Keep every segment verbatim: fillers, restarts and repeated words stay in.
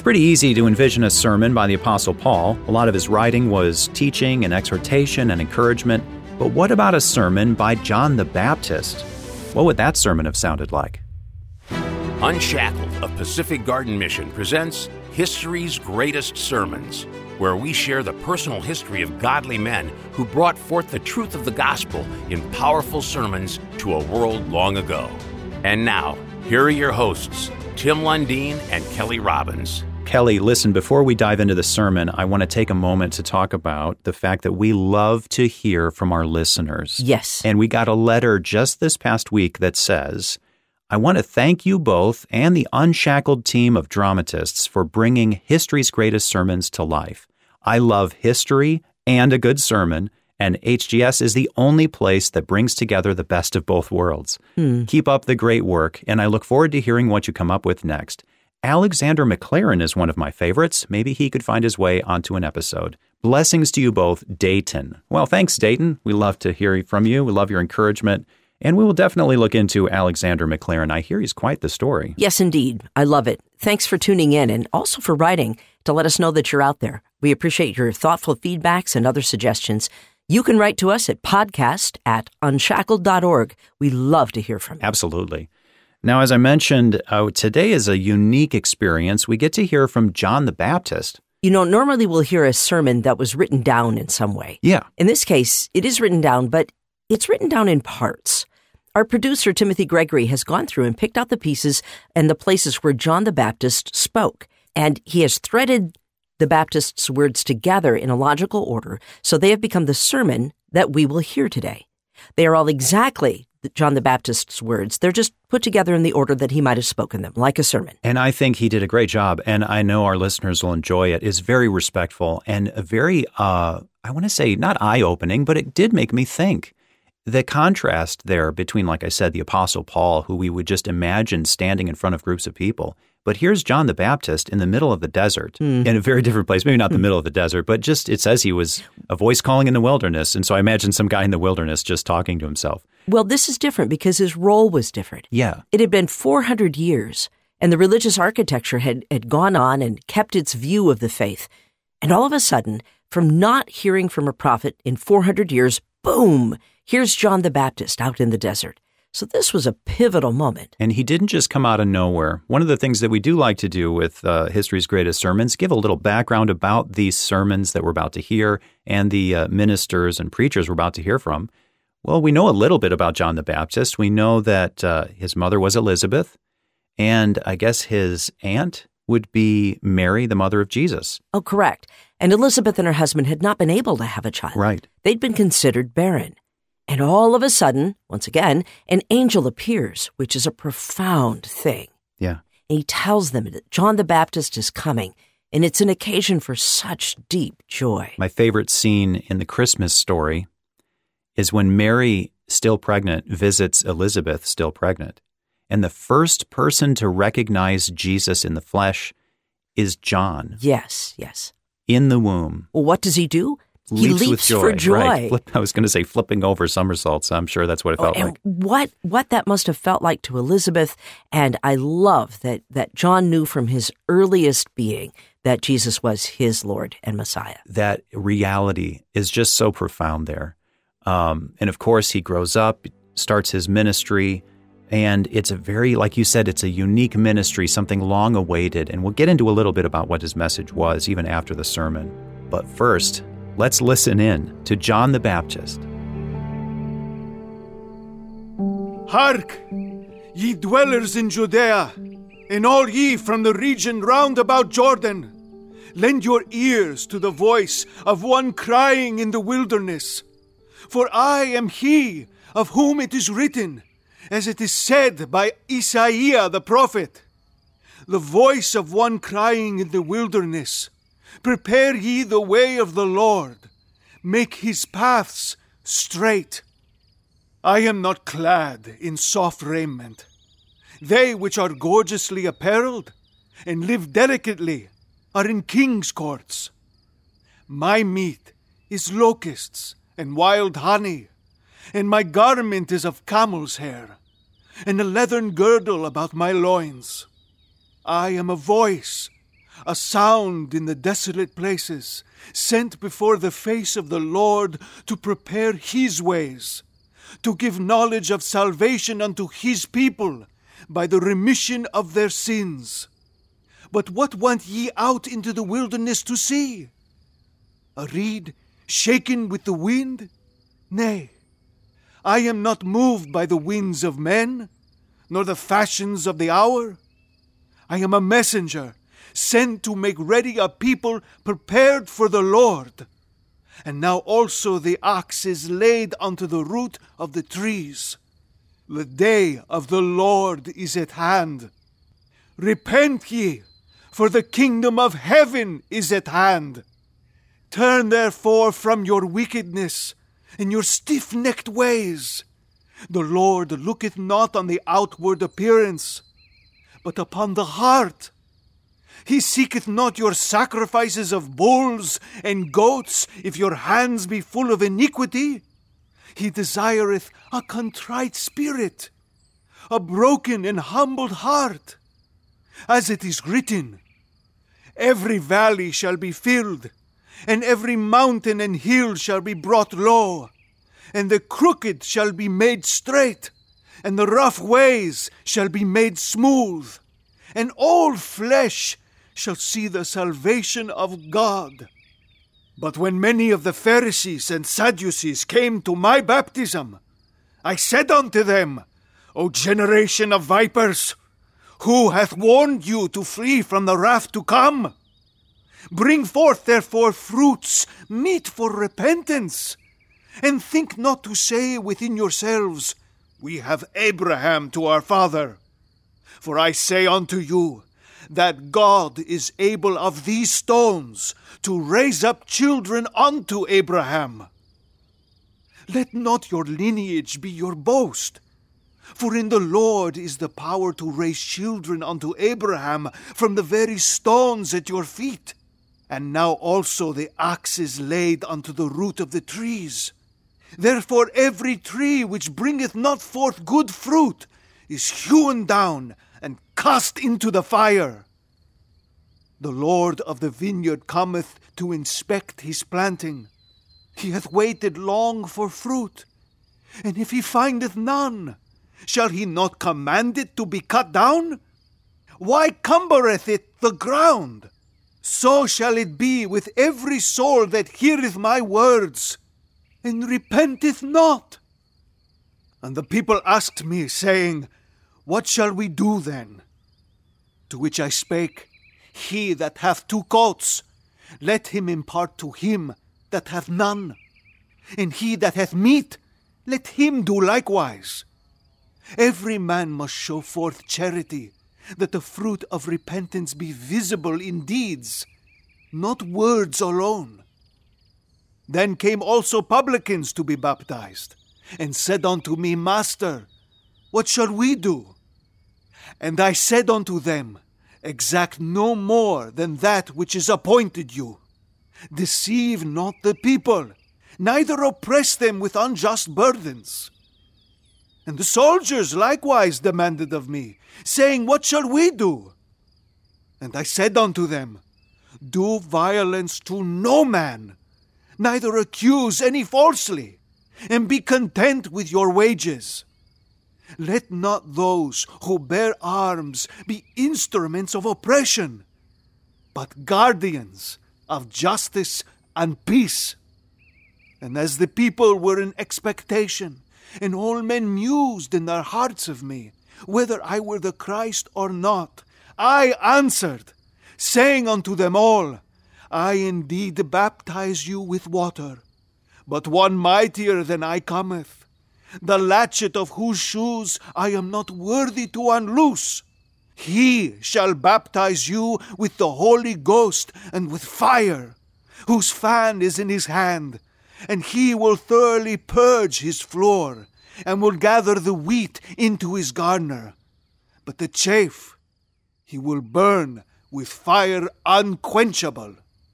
pretty easy to envision a sermon by the Apostle Paul. A lot of his writing was teaching and exhortation and encouragement. But what about a sermon by John the Baptist? What would that sermon have sounded like? Unshackled of Pacific Garden Mission presents History's Greatest Sermons, where we share the personal history of godly men who brought forth the truth of the gospel in powerful sermons to a world long ago. And now, here are your hosts, Tim Lundeen and Kelly Robbins. Kelly, listen, before we dive into the sermon, I want to take a moment to talk about the fact that we love to hear from our listeners. Yes. And we got a letter just this past week that says, I want to thank you both and the Unshackled team of dramatists for bringing history's greatest sermons to life. I love history and a good sermon, and H G S is the only place that brings together the best of both worlds. Hmm. Keep up the great work, and I look forward to hearing what you come up with next. Alexander McLaren is one of my favorites. Maybe he could find his way onto an episode. Blessings to you both, Dayton. Well, thanks, Dayton. We love to hear from you. We love your encouragement. And we will definitely look into Alexander McLaren. I hear he's quite the story. Yes, indeed. I love it. Thanks for tuning in and also for writing to let us know that you're out there. We appreciate your thoughtful feedbacks and other suggestions. You can write to us at podcast at unshackled dot org. We love to hear from you. Absolutely. Now, as I mentioned, uh, today is a unique experience. We get to hear from John the Baptist. You know, normally we'll hear a sermon that was written down in some way. Yeah. In this case, it is written down, but it's written down in parts. Our producer, Timothy Gregory, has gone through and picked out the pieces and the places where John the Baptist spoke. And he has threaded the Baptist's words together in a logical order, so they have become the sermon that we will hear today. They are all exactly John the Baptist's words. They're just put together in the order that he might have spoken them, like a sermon. And I think he did a great job, and I know our listeners will enjoy it. It's very respectful and a very, uh, I want to say, not eye-opening, but it did make me think. The contrast there between, like I said, the Apostle Paul, who we would just imagine standing in front of groups of people, but here's John the Baptist in the middle of the desert, mm. in a very different place. Maybe not the mm. middle of the desert, but just it says he was a voice calling in the wilderness. And so I imagine some guy in the wilderness just talking to himself. Well, this is different because his role was different. Yeah. It had been four hundred years, and the religious architecture had, had gone on and kept its view of the faith. And all of a sudden, from not hearing from a prophet in four hundred years, boom, here's John the Baptist out in the desert. So this was a pivotal moment. And he didn't just come out of nowhere. One of the things that we do like to do with uh, History's Greatest Sermons, give a little background about these sermons that we're about to hear and the uh, ministers and preachers we're about to hear from. Well, we know a little bit about John the Baptist. We know that uh, his mother was Elizabeth, and I guess his aunt would be Mary, the mother of Jesus. Oh, correct. And Elizabeth and her husband had not been able to have a child. Right. They'd been considered barren. And all of a sudden, once again, an angel appears, which is a profound thing. Yeah. And he tells them that John the Baptist is coming, and it's an occasion for such deep joy. My favorite scene in the Christmas story is when Mary, still pregnant, visits Elizabeth, still pregnant. And the first person to recognize Jesus in the flesh is John. Yes, yes. In the womb. Well, what does he do? He Leaps, leaps with joy. for joy. Right. Flip, I was going to say flipping over somersaults. I'm sure that's what it felt oh, and like. What what that must have felt like to Elizabeth. And I love that, that John knew from his earliest being that Jesus was his Lord and Messiah. That reality is just so profound there. Um, and of course, he grows up, starts his ministry, and it's a very, like you said, it's a unique ministry, something long awaited. And we'll get into a little bit about what his message was even after the sermon. But first, let's listen in to John the Baptist. Hark, ye dwellers in Judea, and all ye from the region round about Jordan. Lend your ears to the voice of one crying in the wilderness. For I am he of whom it is written, as it is said by Isaiah the prophet. The voice of one crying in the wilderness, prepare ye the way of the Lord, make his paths straight. I am not clad in soft raiment. They which are gorgeously apparelled and live delicately are in king's courts. My meat is locusts and wild honey, and my garment is of camel's hair, and a leathern girdle about my loins. I am a voice a sound in the desolate places, sent before the face of the Lord to prepare his ways, to give knowledge of salvation unto his people by the remission of their sins. But what went ye out into the wilderness to see? A reed shaken with the wind? Nay, I am not moved by the winds of men, nor the fashions of the hour. I am a messenger, sent to make ready a people prepared for the Lord. And now also the axe is laid unto the root of the trees. The day of the Lord is at hand. Repent ye, for the kingdom of heaven is at hand. Turn therefore from your wickedness and your stiff-necked ways. The Lord looketh not on the outward appearance, but upon the heart. He seeketh not your sacrifices of bulls and goats, if your hands be full of iniquity. He desireth a contrite spirit, a broken and humbled heart. As it is written, every valley shall be filled, and every mountain and hill shall be brought low, and the crooked shall be made straight, and the rough ways shall be made smooth, and all flesh shall see the salvation of God. But when many of the Pharisees and Sadducees came to my baptism, I said unto them, O generation of vipers, who hath warned you to flee from the wrath to come? Bring forth therefore fruits meet for repentance, and think not to say within yourselves, We have Abraham to our father. For I say unto you, that God is able of these stones to raise up children unto Abraham. Let not your lineage be your boast, for in the Lord is the power to raise children unto Abraham from the very stones at your feet. And now also the axe is laid unto the root of the trees. Therefore every tree which bringeth not forth good fruit is hewn down and cast into the fire. The Lord of the vineyard cometh to inspect his planting. He hath waited long for fruit, and if he findeth none, shall he not command it to be cut down? Why cumbereth it the ground? So shall it be with every soul that heareth my words, and repenteth not. And the people asked me, saying, What shall we do then? To which I spake, He that hath two coats, let him impart to him that hath none. And he that hath meat, let him do likewise. Every man must show forth charity, that the fruit of repentance be visible in deeds, not words alone. Then came also publicans to be baptized, and said unto me, Master, what shall we do? And I said unto them, Exact no more than that which is appointed you. Deceive not the people, neither oppress them with unjust burdens. And the soldiers likewise demanded of me, saying, What shall we do? And I said unto them, Do violence to no man, neither accuse any falsely, and be content with your wages. Let not those who bear arms be instruments of oppression, but guardians of justice and peace. And as the people were in expectation, and all men mused in their hearts of me, whether I were the Christ or not, I answered, saying unto them all, I indeed baptize you with water, but one mightier than I cometh, the latchet of whose shoes I am not worthy to unloose. He shall baptize you with the Holy Ghost and with fire, whose fan is in his hand, and he will thoroughly purge his floor, and will gather the wheat into his garner. But the chaff he will burn with fire unquenchable.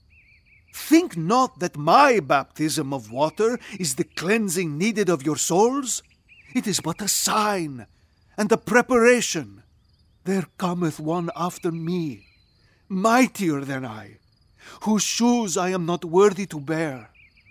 Think not that my baptism of water is the cleansing needed of your souls. It is but a sign and a preparation. There cometh one after me, mightier than I, whose shoes I am not worthy to bear.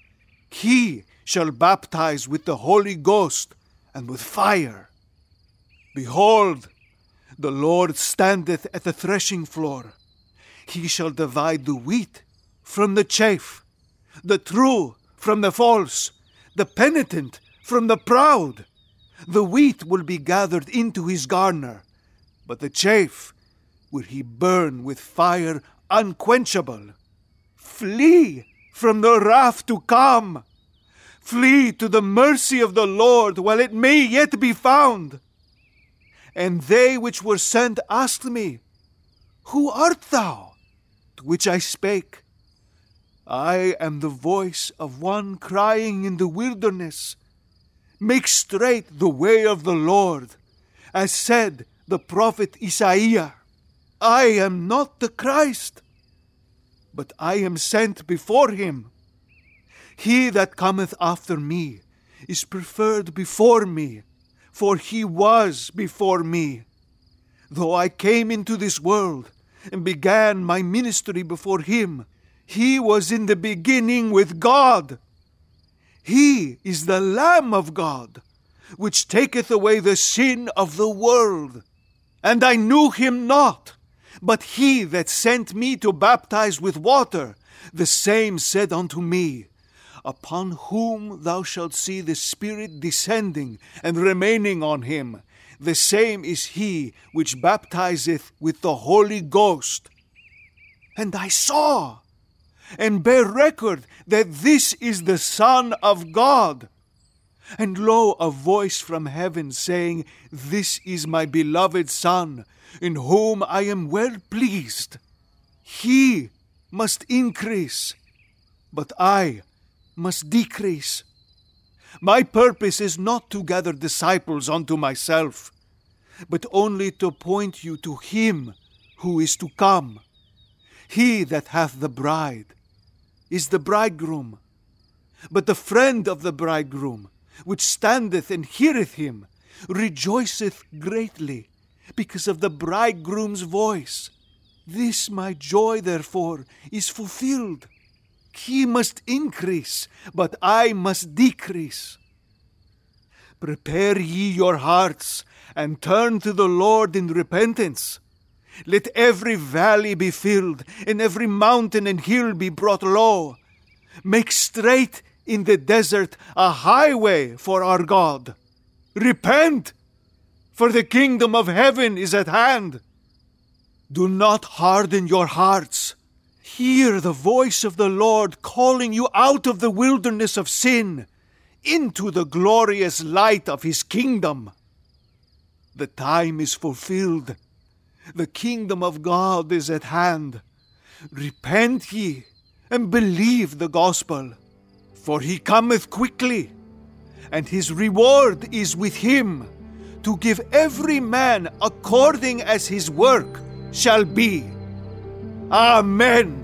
He shall baptize with the Holy Ghost and with fire. Behold, the Lord standeth at the threshing floor. He shall divide the wheat from the chaff, the true from the false, the penitent from the proud. The wheat will be gathered into his garner, but the chaff will he burn with fire unquenchable. Flee from the wrath to come. Flee to the mercy of the Lord while it may yet be found. And they which were sent asked me, Who art thou? To which I spake, I am the voice of one crying in the wilderness, Make straight the way of the Lord, as said the prophet Isaiah. I am not the Christ, but I am sent before him. He that cometh after me is preferred before me, for he was before me. Though I came into this world and began my ministry before him, he was in the beginning with God. He is the Lamb of God, which taketh away the sin of the world. And I knew him not, but he that sent me to baptize with water, the same said unto me, Upon whom thou shalt see the Spirit descending and remaining on him, the same is he which baptizeth with the Holy Ghost. And I saw, and bear record that this is the Son of God. And lo, a voice from heaven saying, This is my beloved Son, in whom I am well pleased. He must increase, but I must decrease. My purpose is not to gather disciples unto myself, but only to point you to him who is to come. He that hath the bride is the bridegroom. But the friend of the bridegroom, which standeth and heareth him, rejoiceth greatly, because of the bridegroom's voice. This my joy, therefore, is fulfilled. He must increase, but I must decrease. Prepare ye your hearts, and turn to the Lord in repentance. Let every valley be filled, and every mountain and hill be brought low. Make straight in the desert a highway for our God. Repent, for the kingdom of heaven is at hand. Do not harden your hearts. Hear the voice of the Lord calling you out of the wilderness of sin into the glorious light of his kingdom. The time is fulfilled. The kingdom of God is at hand. Repent ye and believe the gospel, for he cometh quickly, and his reward is with him, to give every man according as his work shall be. Amen.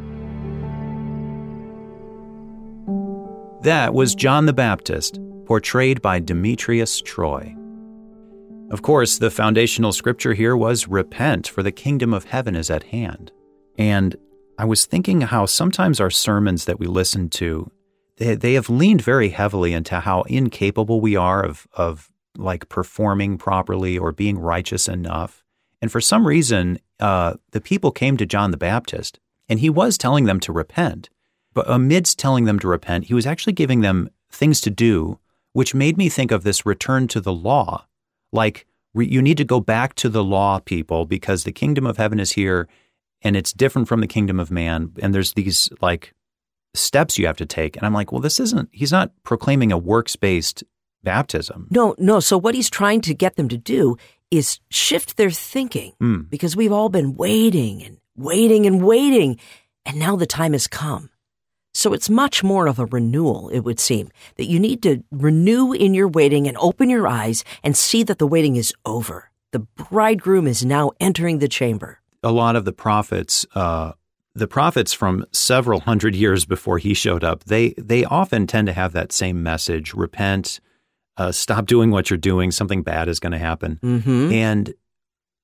That was John the Baptist, portrayed by Demetrius Troy. Of course, the foundational scripture here was repent, for the kingdom of heaven is at hand. And I was thinking how sometimes our sermons that we listen to, they, they have leaned very heavily into how incapable we are of, of like performing properly or being righteous enough. And for some reason, uh, the people came to John the Baptist, and he was telling them to repent. But amidst telling them to repent, he was actually giving them things to do, which made me think of this return to the law. Like, re- you need to go back to the law, people, because the kingdom of heaven is here, and it's different from the kingdom of man. And there's these, like, steps you have to take. And I'm like, well, this isn't, he's not proclaiming a works-based baptism. No, no. So what he's trying to get them to do is shift their thinking, Mm. because we've all been waiting and waiting and waiting, and now the time has come. So it's much more of a renewal, it would seem, that you need to renew in your waiting and open your eyes and see that the waiting is over. The bridegroom is now entering the chamber. A lot of the prophets, uh, the prophets from several hundred years before he showed up, they they often tend to have that same message: repent, uh, stop doing what you're doing, something bad is going to happen. Mm-hmm. And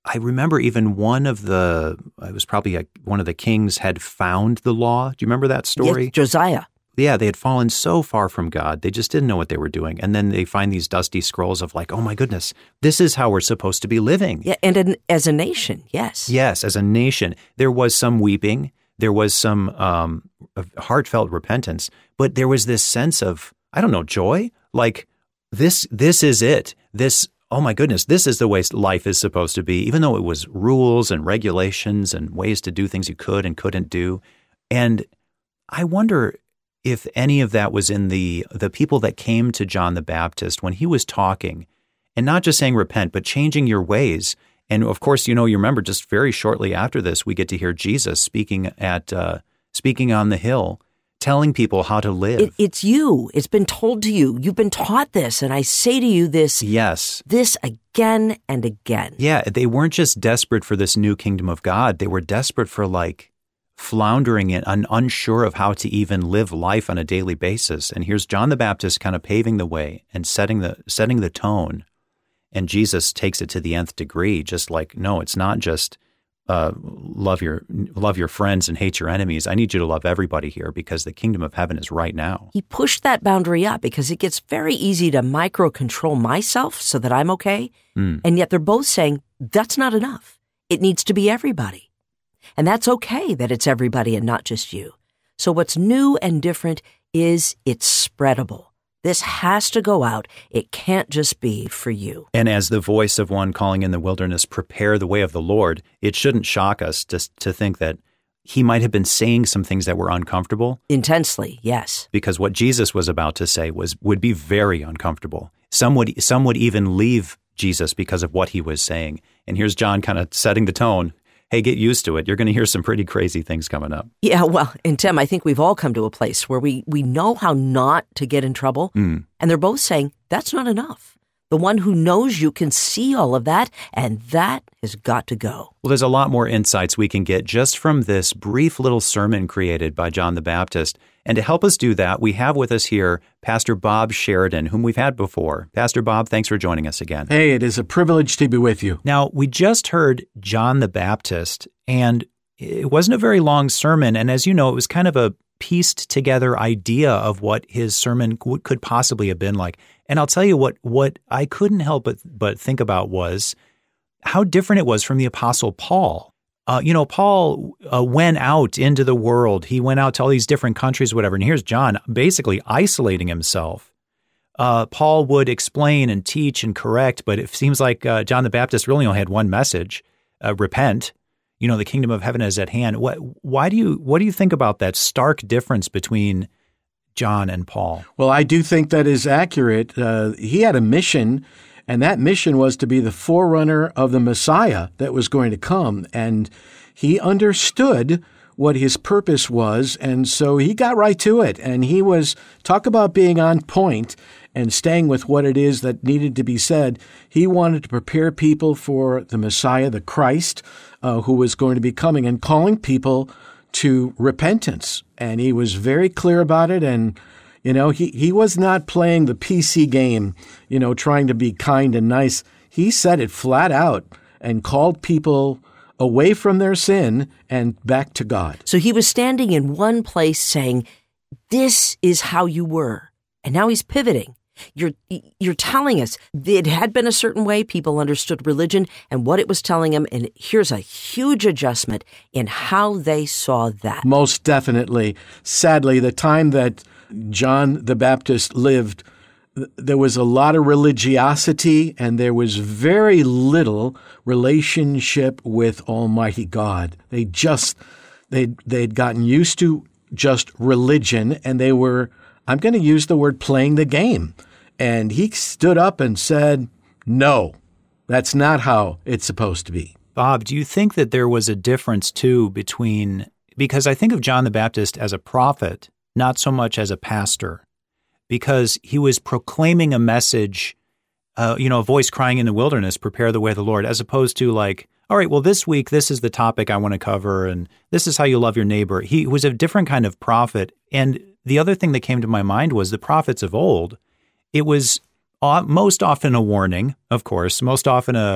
I remember even one of the, it was probably a, one of the kings had found the law. Do you remember that story? Yes, Josiah. Yeah, they had fallen so far from God. They just didn't know what they were doing. And then they find these dusty scrolls of like, oh my goodness, this is how we're supposed to be living. Yeah, and an, as a nation, yes. Yes, as a nation. There was some weeping. There was some um, heartfelt repentance. But there was this sense of, I don't know, joy. Like, this, this is it. This oh my goodness, this is the way life is supposed to be, even though it was rules and regulations and ways to do things you could and couldn't do. And I wonder if any of that was in the the people that came to John the Baptist when he was talking, and not just saying repent, but changing your ways. And of course, you know, you remember just very shortly after this, we get to hear Jesus speaking at uh, speaking on the hill, telling people how to live. It, it's you. It's been told to you. You've been taught this. And I say to you this, yes, this again and again. Yeah, they weren't just desperate for this new kingdom of God. They were desperate for like floundering in and unsure of how to even live life on a daily basis. And here's John the Baptist kind of paving the way and setting the setting the tone. And Jesus takes it to the nth degree, just like, no, it's not just Uh, love your love your friends and hate your enemies. I need you to love everybody here because the kingdom of heaven is right now. He pushed that boundary up because it gets very easy to micro-control myself so that I'm okay. Mm. And yet they're both saying, that's not enough. It needs to be everybody. And that's okay that it's everybody and not just you. So what's new and different is it's spreadable. This has to go out. It can't just be for you. And as the voice of one calling in the wilderness, prepare the way of the Lord, it shouldn't shock us to, to think that he might have been saying some things that were uncomfortable. Intensely, yes. Because what Jesus was about to say was would be very uncomfortable. Some would, some would even leave Jesus because of what he was saying. And here's John kind of setting the tone. Hey, get used to it. You're going to hear some pretty crazy things coming up. Yeah, well, and Tim, I think we've all come to a place where we, we know how not to get in trouble. Mm. And they're both saying, that's not enough. The one who knows you can see all of that, and that has got to go. Well, there's a lot more insights we can get just from this brief little sermon created by John the Baptist. And to help us do that, we have with us here Pastor Bob Sheridan, whom we've had before. Pastor Bob, thanks for joining us again. Hey, it is a privilege to be with you. Now, we just heard John the Baptist, and it wasn't a very long sermon. And as you know, it was kind of a pieced together idea of what his sermon could possibly have been like. And I'll tell you what, what I couldn't help but, but think about was how different it was from the Apostle Paul. Uh, you know, Paul uh, went out into the world. He went out to all these different countries, whatever. And here's John basically isolating himself. Uh, Paul would explain and teach and correct, but it seems like uh, John the Baptist really only had one message, uh, repent. You know, the kingdom of heaven is at hand. What, why do you, what do you think about that stark difference between John and Paul? Well, I do think that is accurate. Uh, he had a mission, and that mission was to be the forerunner of the Messiah that was going to come. And he understood what his purpose was, and so he got right to it. And he was, talk about being on point and staying with what it is that needed to be said. He wanted to prepare people for the Messiah, the Christ, uh, who was going to be coming, and calling people to repentance. And he was very clear about it. And, you know, he, he was not playing the P C game, you know, trying to be kind and nice. He said it flat out and called people away from their sin and back to God. So he was standing in one place saying, this is how you were. And now he's pivoting. You're you're telling us it had been a certain way. People understood religion and what it was telling them. And here's a huge adjustment in how they saw that. Most definitely. Sadly, the time that John the Baptist lived, there was a lot of religiosity and there was very little relationship with Almighty God. They just, they they'd gotten used to just religion, and they were, I'm going to use the word, playing the game. And he stood up and said, no, that's not how it's supposed to be. Bob, do you think that there was a difference, too, between, because I think of John the Baptist as a prophet, not so much as a pastor, because he was proclaiming a message, uh, you know, a voice crying in the wilderness, prepare the way of the Lord, as opposed to like, all right, well, this week, this is the topic I want to cover, and this is how you love your neighbor. He was a different kind of prophet. And the other thing that came to my mind was the prophets of old. It was most often a warning, of course, most often a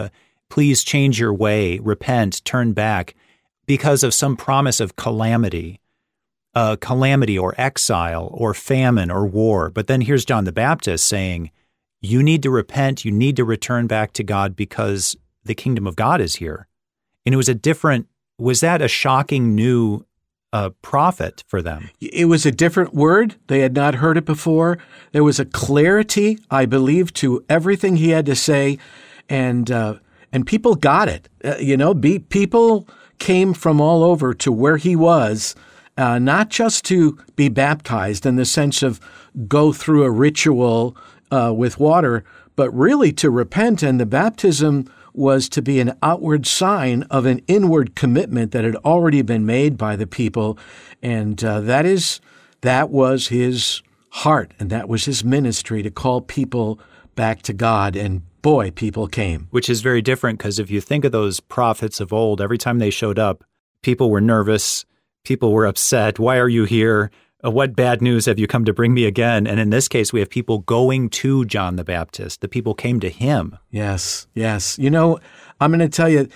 please change your way, repent, turn back, because of some promise of calamity, uh, calamity or exile or famine or war. But then here's John the Baptist saying, you need to repent, you need to return back to God because the kingdom of God is here. And it was a different, was that a shocking new uh, prophet for them? It was a different word. They had not heard it before. There was a clarity, I believe, to everything he had to say. And uh, and people got it. Uh, you know, be, people came from all over to where he was, uh, not just to be baptized in the sense of go through a ritual uh, with water, but really to repent. And the baptism was to be an outward sign of an inward commitment that had already been made by the people. And uh, that is, that was his heart, and that was his ministry, to call people back to God. And boy, people came. Which is very different, because if you think of those prophets of old, every time they showed up, people were nervous, people were upset. Why are you here? What bad news have you come to bring me again? And in this case, we have people going to John the Baptist. The people came to him. Yes, yes. You know, I'm going to tell you,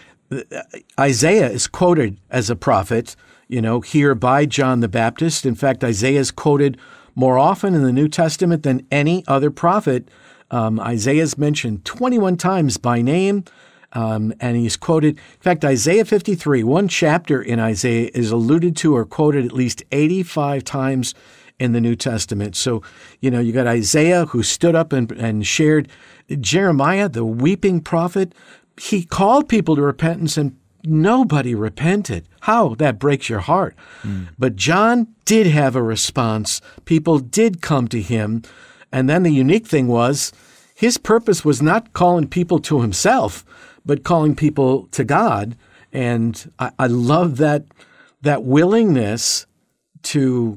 Isaiah is quoted as a prophet, you know, here by John the Baptist. In fact, Isaiah is quoted more often in the New Testament than any other prophet. Um, Isaiah is mentioned twenty-one times by name. Um, and he's quoted, in fact, Isaiah fifty-three, one chapter in Isaiah is alluded to or quoted at least eighty-five times in the New Testament. So, you know, you got Isaiah who stood up and, and shared. Jeremiah, the weeping prophet, he called people to repentance and nobody repented. How? That breaks your heart. Mm. But John did have a response. People did come to him. And then the unique thing was his purpose was not calling people to himself, but calling people to God. And I, I love that that willingness to,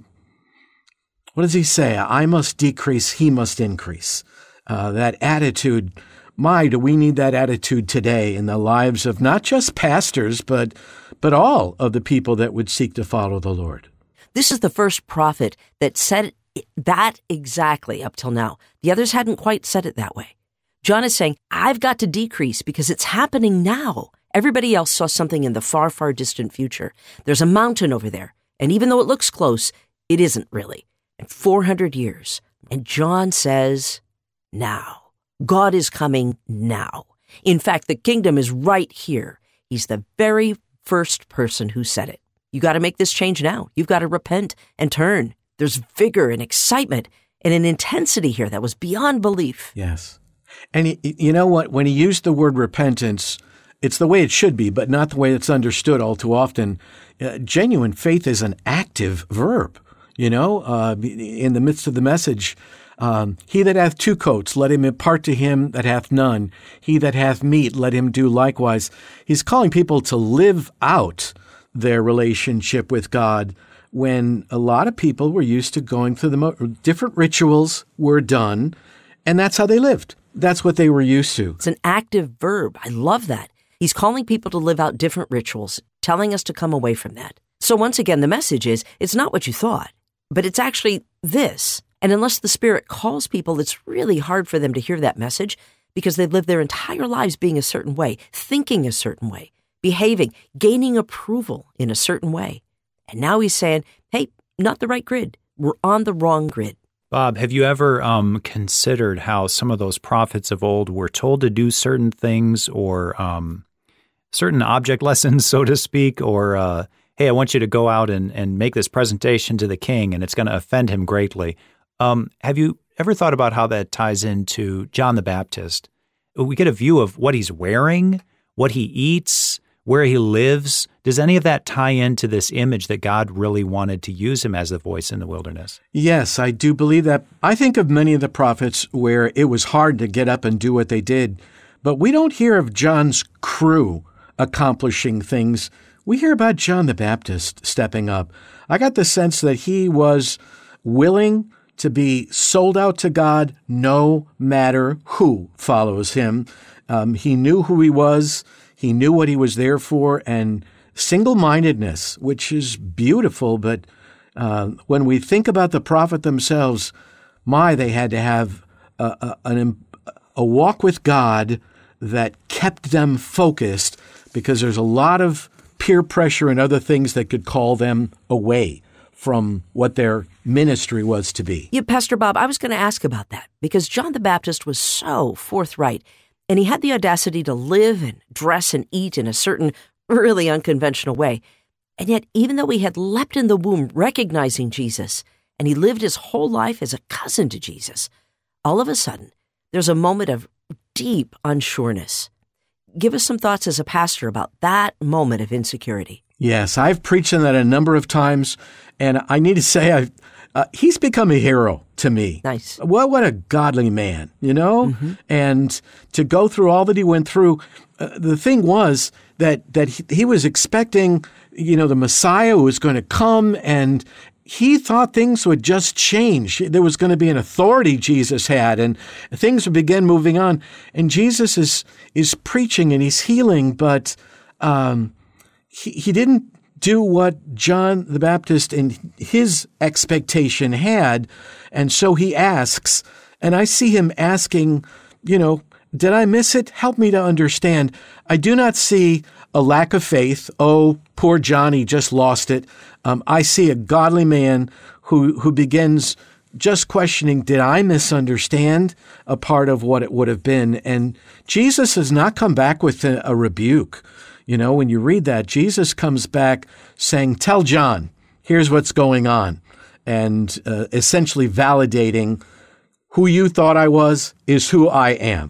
what does he say? I must decrease, he must increase. Uh, that attitude, my, do we need that attitude today in the lives of not just pastors, but but all of the people that would seek to follow the Lord. This is the first prophet that said that exactly up till now. The others hadn't quite said it that way. John is saying, I've got to decrease because it's happening now. Everybody else saw something in the far, far distant future. There's a mountain over there, and even though it looks close, it isn't really. In four hundred years. And John says, now. God is coming now. In fact, the kingdom is right here. He's the very first person who said it. You got to make this change now. You've got to repent and turn. There's vigor and excitement and an intensity here that was beyond belief. Yes. And he, you know what? When he used the word repentance, it's the way it should be, but not the way it's understood all too often. Uh, genuine faith is an active verb. You know, uh, in the midst of the message, um, he that hath two coats, let him impart to him that hath none. He that hath meat, let him do likewise. He's calling people to live out their relationship with God when a lot of people were used to going through the mo- different rituals were done, and that's how they lived. That's what they were used to. It's an active verb. I love that. He's calling people to live out different rituals, telling us to come away from that. So once again, the message is, it's not what you thought, but it's actually this. And unless the Spirit calls people, it's really hard for them to hear that message because they've lived their entire lives being a certain way, thinking a certain way, behaving, gaining approval in a certain way. And now he's saying, hey, not the right grid. We're on the wrong grid. Bob, have you ever um, considered how some of those prophets of old were told to do certain things or um, certain object lessons, so to speak, or, uh, hey, I want you to go out and, and make this presentation to the king, and it's going to offend him greatly. Um, have you ever thought about how that ties into John the Baptist? We get a view of what he's wearing, what he eats, where he lives. Does any of that tie into this image that God really wanted to use him as the voice in the wilderness? Yes, I do believe that. I think of many of the prophets where it was hard to get up and do what they did, but we don't hear of John's crew accomplishing things. We hear about John the Baptist stepping up. I got the sense that he was willing to be sold out to God no matter who follows him. Um, he knew who he was. He knew what he was there for, and single-mindedness, which is beautiful. But uh, when we think about the prophet themselves, my, they had to have a, a, an, a walk with God that kept them focused, because there's a lot of peer pressure and other things that could call them away from what their ministry was to be. Yeah, Pastor Bob, I was going to ask about that, because John the Baptist was so forthright, and he had the audacity to live and dress and eat in a certain really unconventional way. And yet, even though he had leapt in the womb recognizing Jesus, and he lived his whole life as a cousin to Jesus, all of a sudden, there's a moment of deep unsureness. Give us some thoughts as a pastor about that moment of insecurity. Yes, I've preached on that a number of times, and I need to say I've, uh, he's become a hero to me. Nice. Well, what a godly man, you know? Mm-hmm. And to go through all that he went through, uh, the thing was that that he, he was expecting, you know, the Messiah who was going to come, and he thought things would just change. There was going to be an authority Jesus had, and things would begin moving on. And Jesus is is preaching and he's healing, but um, he, he didn't do what John the Baptist and his expectation had. And so he asks, and I see him asking, you know, did I miss it? Help me to understand. I do not see a lack of faith. Oh, poor Johnny just lost it. Um, I see a godly man who who begins just questioning, did I misunderstand a part of what it would have been? And Jesus has not come back with a, a rebuke. You know, when you read that, Jesus comes back saying, tell John, here's what's going on. And uh, essentially validating who you thought I was is who I am.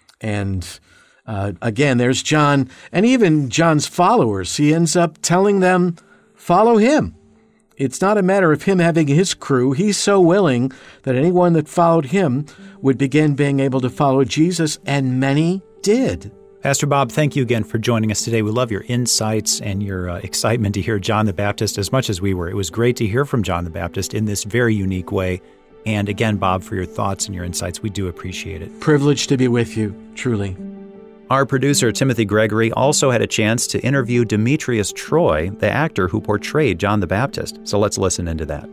And uh, again, there's John, and even John's followers. He ends up telling them, follow him. It's not a matter of him having his crew. He's so willing that anyone that followed him would begin being able to follow Jesus, and many did. Pastor Bob, thank you again for joining us today. We love your insights and your uh, excitement to hear John the Baptist as much as we were. It was great to hear from John the Baptist in this very unique way. And again, Bob, for your thoughts and your insights, we do appreciate it. Privileged to be with you, truly. Our producer, Timothy Gregory, also had a chance to interview Demetrius Troy, the actor who portrayed John the Baptist. So let's listen into that.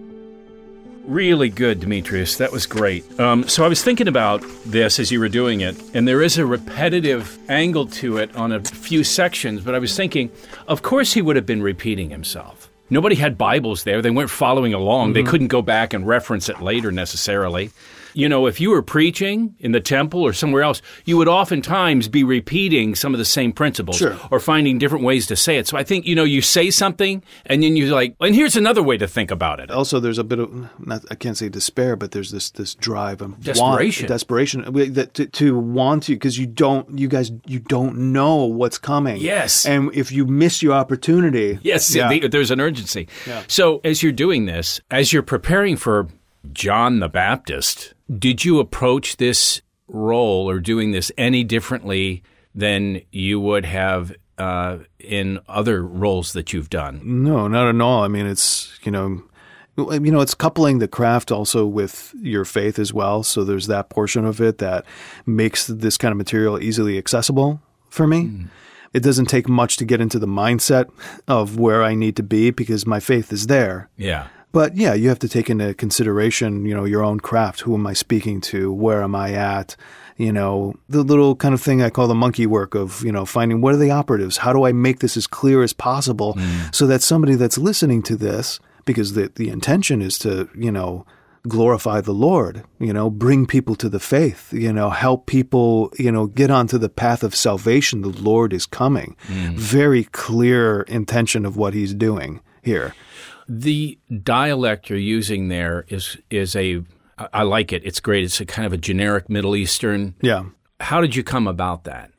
Really good, Demetrius. That was great. Um, so I was thinking about this as you were doing it, and there is a repetitive angle to it on a few sections, but I was thinking, of course he would have been repeating himself. Nobody had Bibles there. They weren't following along. Mm-hmm. They couldn't go back and reference it later necessarily. You know, if you were preaching in the temple or somewhere else, you would oftentimes be repeating some of the same principles sure. or finding different ways to say it. So I think, you know, you say something and then you're like, and here's another way to think about it. Also, there's a bit of, not, I can't say despair, but there's this this drive of desperation. Want, desperation that to, to want to, because you don't, you guys, you don't know what's coming. Yes. And if you miss your opportunity. Yes, yeah. the, there's an urgency. Yeah. So as you're doing this, as you're preparing for John the Baptist, did you approach this role or doing this any differently than you would have uh, in other roles that you've done? No, not at all. I mean, it's, you know, you know, it's coupling the craft also with your faith as well. So there's that portion of it that makes this kind of material easily accessible for me. Mm. It doesn't take much to get into the mindset of where I need to be because my faith is there. Yeah. But yeah, you have to take into consideration, you know, your own craft. Who am I speaking to? Where am I at? You know, the little kind of thing I call the monkey work of, you know, finding what are the operatives? How do I make this as clear as possible mm. so that somebody that's listening to this, because the, the intention is to, you know, glorify the Lord, you know, bring people to the faith, you know, help people, you know, get onto the path of salvation. The Lord is coming. Mm. Very clear intention of what he's doing here. The dialect you're using there is is a, I like it. It's great. It's a kind of a generic Middle Eastern. Yeah. How did you come about that?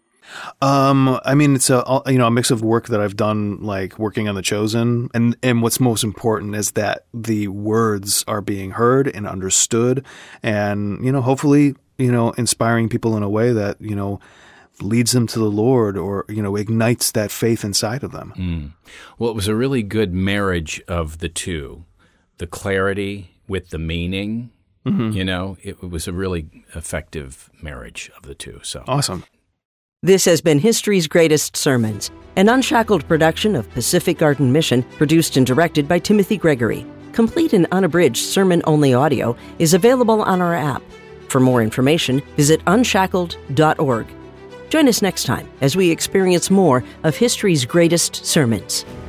Um, I mean, it's a, you know, a mix of work that I've done, like working on The Chosen. And, and what's most important is that the words are being heard and understood and, you know, hopefully, you know, inspiring people in a way that, you know, leads them to the Lord or, you know, ignites that faith inside of them. Mm. Well, it was a really good marriage of the two, the clarity with the meaning. Mm-hmm. You know, it, it was a really effective marriage of the two. So awesome. This has been History's Greatest Sermons, an unshackled production of Pacific Garden Mission, produced and directed by Timothy Gregory. Complete and unabridged sermon-only audio is available on our app. For more information, visit unshackled dot org. Join us next time as we experience more of history's greatest sermons.